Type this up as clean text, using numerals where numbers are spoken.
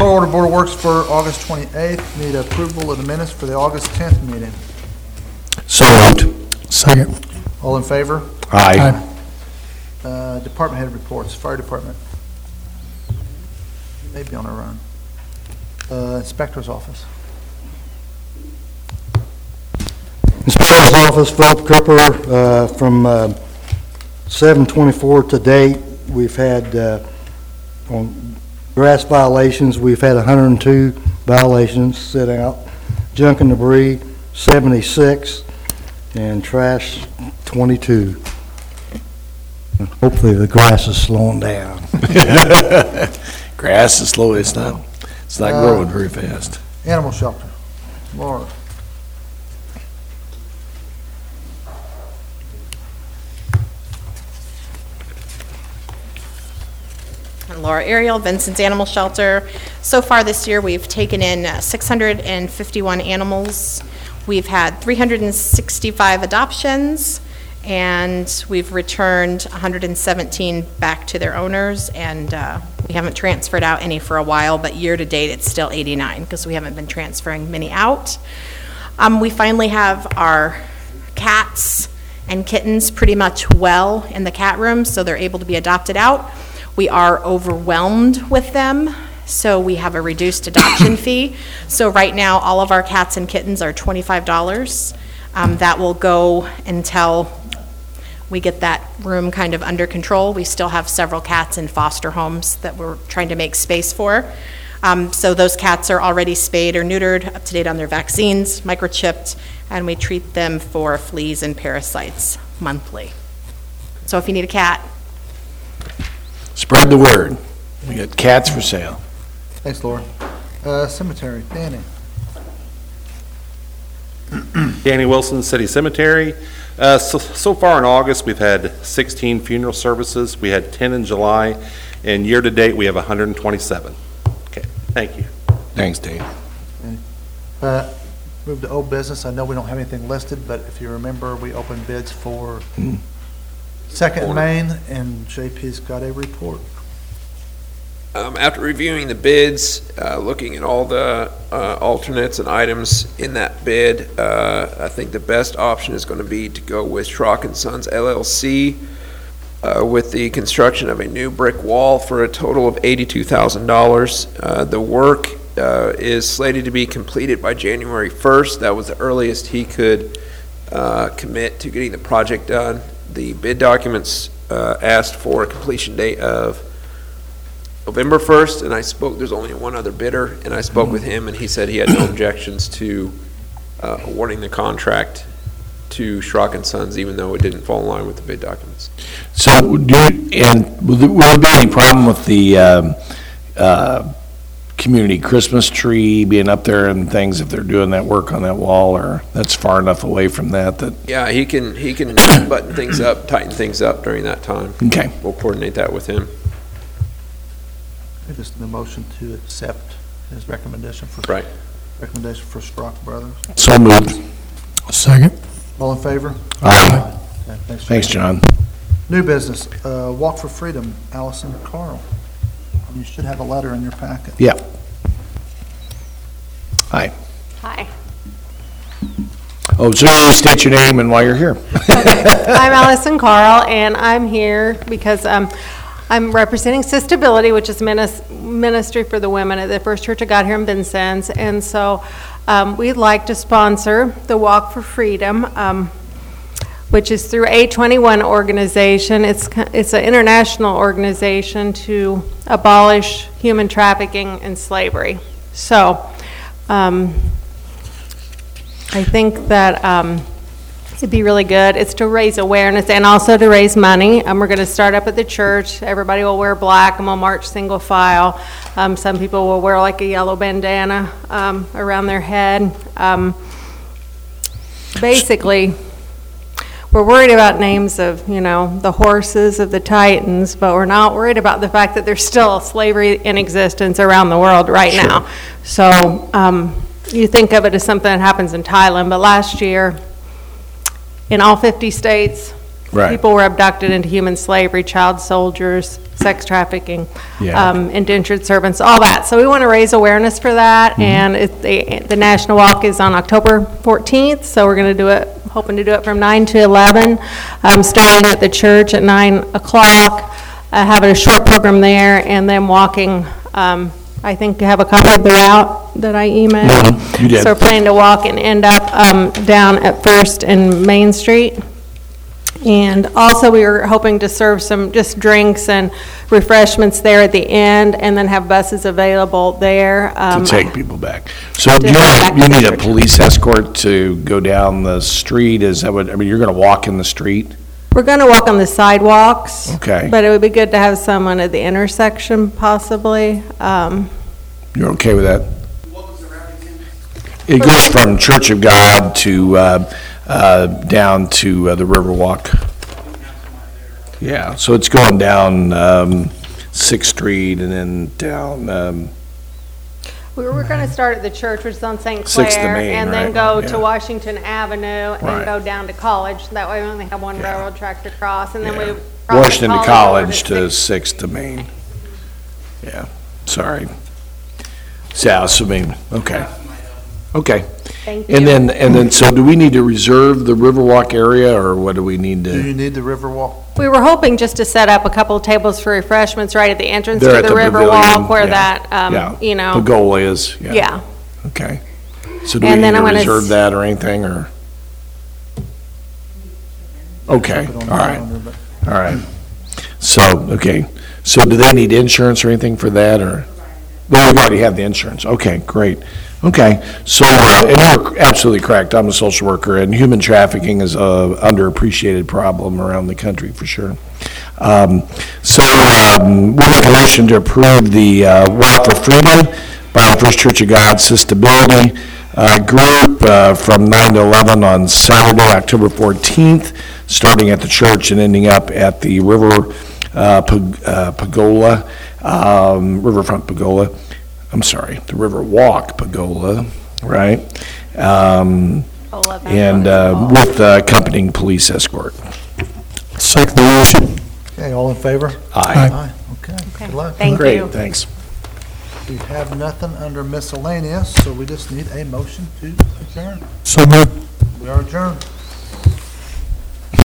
Call order Board of Works for August 28th. Need approval of the minutes for the August 10th meeting. So moved. Second. All in favor? Aye. Department head reports. Fire department. Maybe on our own. Inspector's office. Inspector's office, Philip Cooper, from 7/24 to date, we've had, on grass violations, we've had 102 violations sit out, junk and debris, 76, and trash, 22. Hopefully the grass is slowing down. Grass is slow. It's not growing very fast. Animal shelter. Laura. Laura Ariel, Vincent's Animal Shelter. So far this year, we've taken in 651 animals. We've had 365 adoptions, and we've returned 117 back to their owners, and we haven't transferred out any for a while, but year to date, it's still 89 because we haven't been transferring many out. We finally have our cats and kittens pretty much well in the cat room, so they're able to be adopted out. We are overwhelmed with them, so we have a reduced adoption fee. So right now, all of our cats and kittens are $25. That will go until we get that room kind of under control. We still have several cats in foster homes that we're trying to make space for. So those cats are already spayed or neutered, up to date on their vaccines, microchipped, and we treat them for fleas and parasites monthly. So if you need a cat, Spread the word. We got cats for sale. Thanks, Laura. Cemetery. Danny. Danny Wilson, City Cemetery. So far in August, we've had 16 funeral services. We had 10 in July, and year-to-date, we have 127. Okay, thank you. Thanks, Dave. Move to old business. I know we don't have anything listed, but if you remember, we opened bids for Second Main, and JP's got a report. After reviewing the bids, looking at all the alternates and items in that bid, I think the best option is going to be to go with Schrock & Sons LLC with the construction of a new brick wall for a total of $82,000. The work is slated to be completed by January 1st. That was the earliest he could commit to getting the project done. The bid documents asked for a completion date of November 1st, and there's only one other bidder, and I spoke with him, and he said he had no objections to awarding the contract to Schrock & Sons, even though it didn't fall in line with the bid documents. So, will there be any problem with the community Christmas tree being up there and things if they're doing that work on that wall, or that's far enough away from that? Yeah, he can button things up, tighten things up during that time. Okay. We'll coordinate that with him. Just the motion to accept his recommendation for Strock Brothers. So moved. Second. All in favor? Aye. Okay, Thanks, John. New business. Walk for Freedom. Allison Carl. You should have a letter in your packet. Yeah. Hi. Hi. Oh, so you state your name and why you're here. I'm Allison Carl, and I'm here because I'm representing Sistability, which is ministry for the women at the First Church of God here in Vincennes. And so we'd like to sponsor the Walk for Freedom, which is through A21 organization. It's an international organization to abolish human trafficking and slavery. So I think that it'd be really good. It's to raise awareness and also to raise money. We're going to start up at the church. Everybody will wear black and we'll march single file. Some people will wear like a yellow bandana around their head. Basically, we're worried about names of, the horses of the Titans, but we're not worried about the fact that there's still slavery in existence around the world right now. So you think of it as something that happens in Thailand, but last year, in all 50 states, Right. people were abducted into human slavery, child soldiers, sex trafficking, Yeah. indentured servants, all that. So we want to raise awareness for that, and the National Walk is on October 14th, so we're going to do it, hoping to do it from 9 to 11, starting at the church at 9 o'clock, having a short program there, and then walking, I think I have a copy of the route that I emailed. Mhm, you did. So we're planning to walk and end up down at First and Main Street. And also, we were hoping to serve some just drinks and refreshments there at the end, and then have buses available there. To take people back. So to do you head back to you need a church. police escort to go down the street? Is that what, I mean, you're going to walk in the street? We're going to walk on the sidewalks. Okay. But it would be good to have someone at the intersection possibly. You're okay with that? It goes from Church of God to, down to the Riverwalk. Yeah, so it's going down 6th Street and then down, We were going to start at the church, which is on St. Sixth to Clair, Main, and then right? go Yeah. to Washington Avenue, and Right. then go down to College. That way we only have one railroad track to cross, and then Yeah. we. probably Washington to follow College over to 6th to Main. Yeah, sorry. South, so Main, okay. Okay. Thank you. And then, so do we need to reserve the Riverwalk area, or what do we need Do to? you need the Riverwalk? We were hoping just to set up a couple of tables for refreshments right at the entrance They're to at the the Riverwalk, pavilion, where yeah, that, Yeah, you know, Pagola is, yeah. yeah. Okay. So do we And need then to I'm gonna reserve that or anything, or? Okay, Put it on the all right, calendar, but- all right. So, okay, so do they need insurance or anything for that, or? Well, we already have the insurance, okay, great. Okay, so, and you're absolutely correct, I'm a social worker, and human trafficking is a underappreciated problem around the country, for sure. So, we'll make a motion to approve the Walk for Freedom by the First Church of God Sistability group from 9 to 11 on Saturday, October 14th, starting at the church and ending up at the River Pagola, Riverfront Pagola. I'm sorry, the Riverwalk Pagola, right? And with accompanying police escort. Second the motion. Okay, all in favor? Aye. Aye, okay, good luck. Thank you. Great, thanks. We have nothing under miscellaneous, so we just need a motion to adjourn. So moved. We are adjourned.